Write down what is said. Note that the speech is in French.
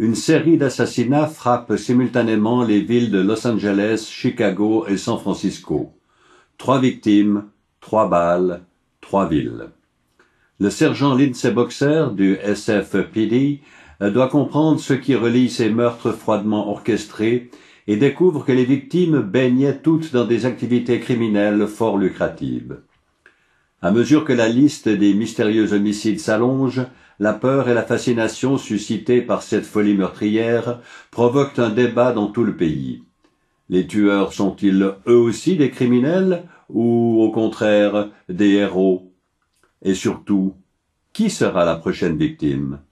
une série d'assassinats frappe simultanément les villes de Los Angeles, Chicago et San Francisco. 3 victimes, 3 balles, 3 villes. Le sergent Lindsay Boxer du SFPD doit comprendre ce qui relie ces meurtres froidement orchestrés et découvre que les victimes baignaient toutes dans des activités criminelles fort lucratives. À mesure que la liste des mystérieux homicides s'allonge, la peur et la fascination suscitées par cette folie meurtrière provoquent un débat dans tout le pays. Les tueurs sont-ils eux aussi des criminels ou, au contraire, des héros? Et surtout, qui sera la prochaine victime?